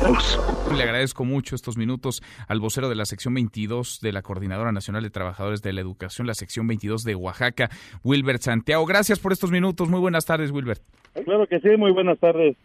todos. Le agradezco mucho estos minutos al vocero de la sección 22 de la Coordinadora Nacional de Trabajadores de la Educación, la sección 22 de Oaxaca, Wilbert Santiago. Gracias por estos minutos. Muy buenas tardes, Wilbert. Claro que sí, muy buenas tardes.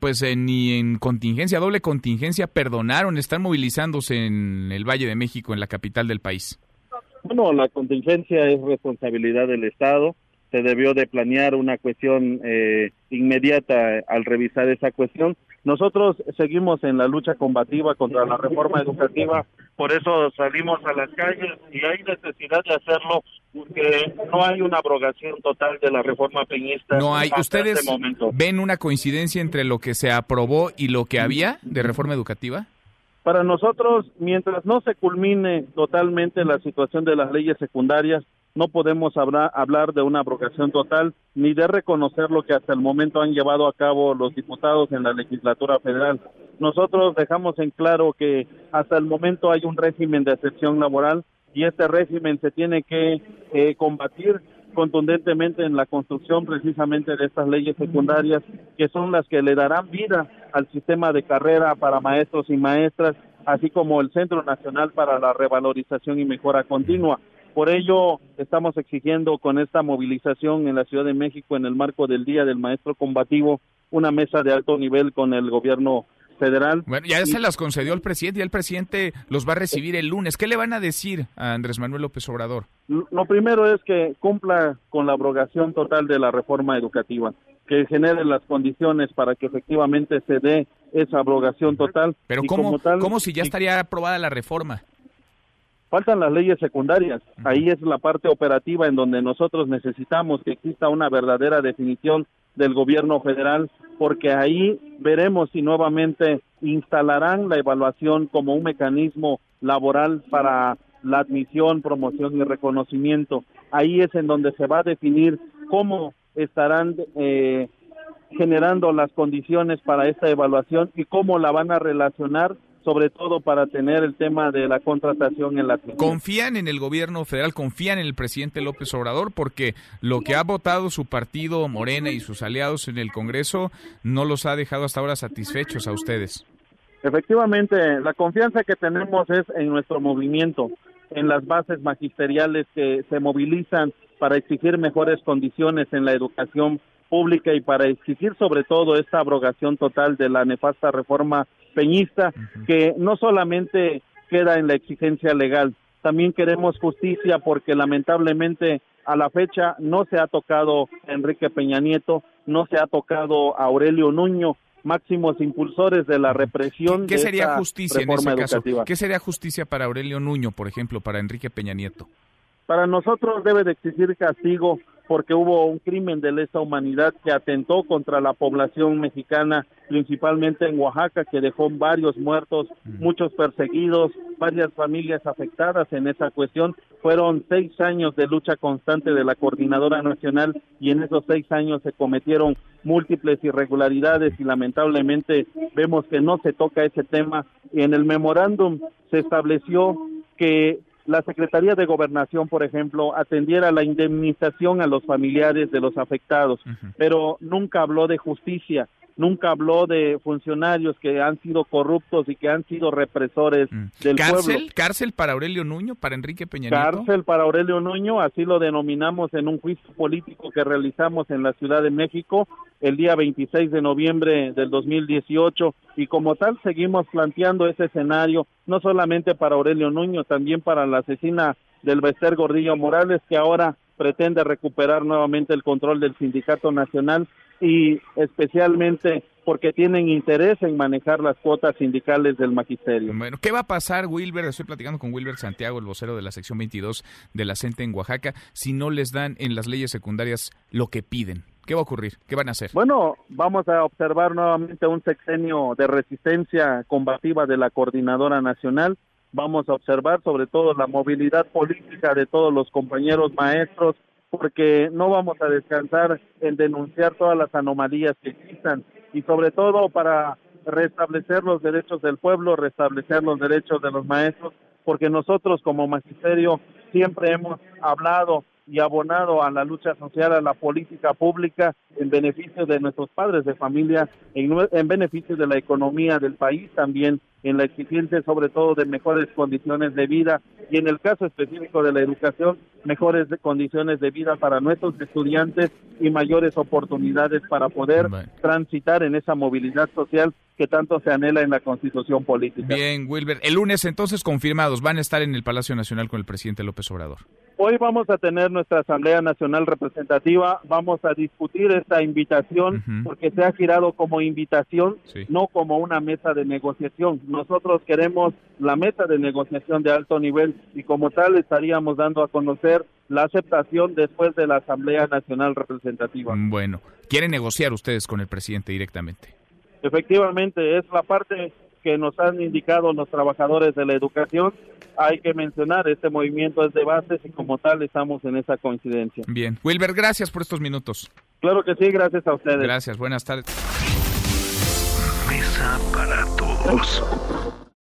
Ni en contingencia, doble contingencia, perdonaron, están movilizándose en el Valle de México, en la capital del país. Bueno, la contingencia es responsabilidad del Estado. Se debió de planear una cuestión inmediata al revisar esa cuestión. Nosotros seguimos en la lucha combativa contra la reforma educativa, por eso salimos a las calles y hay necesidad de hacerlo porque no hay una abrogación total de la reforma peñista. No hay. ¿Ustedes ven una coincidencia entre lo que se aprobó y lo que había de reforma educativa? Para nosotros, mientras no se culmine totalmente la situación de las leyes secundarias, no podemos hablar de una abrogación total ni de reconocer lo que hasta el momento han llevado a cabo los diputados en la legislatura federal. Nosotros dejamos en claro que hasta el momento hay un régimen de excepción laboral y este régimen se tiene que combatir contundentemente en la construcción precisamente de estas leyes secundarias, que son las que le darán vida al sistema de carrera para maestros y maestras, así como el Centro Nacional para la Revalorización y Mejora Continua. Por ello, estamos exigiendo con esta movilización en la Ciudad de México, en el marco del Día del Maestro Combativo, una mesa de alto nivel con el gobierno federal. Bueno, ya se las concedió el presidente y el presidente los va a recibir el lunes. ¿Qué le van a decir a Andrés Manuel López Obrador? Lo primero es que cumpla con la abrogación total de la reforma educativa, que genere las condiciones para que efectivamente se dé esa abrogación total. Pero ¿cómo si ya estaría aprobada la reforma? Faltan las leyes secundarias, ahí es la parte operativa en donde nosotros necesitamos que exista una verdadera definición del gobierno federal, porque ahí veremos si nuevamente instalarán la evaluación como un mecanismo laboral para la admisión, promoción y reconocimiento. Ahí es en donde se va a definir cómo estarán generando las condiciones para esta evaluación y cómo la van a relacionar, sobre todo para tener el tema de la contratación en la admisión. ¿Confían en el gobierno federal, confían en el presidente López Obrador? Porque lo que ha votado su partido Morena y sus aliados en el Congreso no los ha dejado hasta ahora satisfechos a ustedes. Efectivamente, la confianza que tenemos es en nuestro movimiento, en las bases magisteriales que se movilizan para exigir mejores condiciones en la educación pública y para exigir sobre todo esta abrogación total de la nefasta reforma peñista, que no solamente queda en la exigencia legal, también queremos justicia porque lamentablemente a la fecha no se ha tocado a Enrique Peña Nieto, no se ha tocado a Aurelio Nuño, máximos impulsores de la represión. ¿Qué sería justicia en ese caso? Educativa. ¿Qué sería justicia para Aurelio Nuño, por ejemplo, para Enrique Peña Nieto? Para nosotros debe de existir castigo porque hubo un crimen de lesa humanidad que atentó contra la población mexicana, principalmente en Oaxaca, que dejó varios muertos, muchos perseguidos, varias familias afectadas en esa cuestión. Fueron 6 años de lucha constante de la Coordinadora Nacional y en esos 6 años se cometieron múltiples irregularidades y lamentablemente vemos que no se toca ese tema. Y en el memorándum se estableció que la Secretaría de Gobernación, por ejemplo, atendiera la indemnización a los familiares de los afectados, pero nunca habló de justicia, nunca habló de funcionarios que han sido corruptos y que han sido represores del pueblo. ¿Cárcel para Aurelio Nuño, para Enrique Peña Nieto? Cárcel para Aurelio Nuño, así lo denominamos en un juicio político que realizamos en la Ciudad de México el día 26 de noviembre del 2018, y como tal seguimos planteando ese escenario, no solamente para Aurelio Nuño, también para la asesina del Bester Gordillo Morales, que ahora pretende recuperar nuevamente el control del Sindicato Nacional, y especialmente porque tienen interés en manejar las cuotas sindicales del magisterio. Bueno, ¿qué va a pasar, Wilbert? Estoy platicando con Wilbert Santiago, el vocero de la sección 22 de la CENTE en Oaxaca, si no les dan en las leyes secundarias lo que piden. ¿Qué va a ocurrir? ¿Qué van a hacer? Bueno, vamos a observar nuevamente un sexenio de resistencia combativa de la Coordinadora Nacional. Vamos a observar sobre todo la movilidad política de todos los compañeros maestros, porque no vamos a descansar en denunciar todas las anomalías que existan y sobre todo para restablecer los derechos del pueblo, restablecer los derechos de los maestros, porque nosotros como magisterio siempre hemos hablado y abonado a la lucha social, a la política pública en beneficio de nuestros padres de familia, en beneficio de la economía del país, también en la exigencia sobre todo de mejores condiciones de vida y en el caso específico de la educación, mejores condiciones de vida para nuestros estudiantes y mayores oportunidades para poder transitar en esa movilidad social que tanto se anhela en la Constitución política. Bien, Wilber, el lunes entonces confirmados, van a estar en el Palacio Nacional con el presidente López Obrador. Hoy vamos a tener nuestra Asamblea Nacional Representativa, vamos a discutir esta invitación porque se ha girado como invitación, no como una mesa de negociación. Nosotros queremos la mesa de negociación de alto nivel y como tal estaríamos dando a conocer la aceptación después de la Asamblea Nacional Representativa. Bueno, ¿quieren negociar ustedes con el presidente directamente? Efectivamente, es la parte que nos han indicado los trabajadores de la educación. Hay que mencionar, este movimiento es de bases y como tal estamos en esa coincidencia. Bien. Wilber, gracias por estos minutos. Claro que sí, gracias a ustedes. Gracias, buenas tardes. Mesa para todos.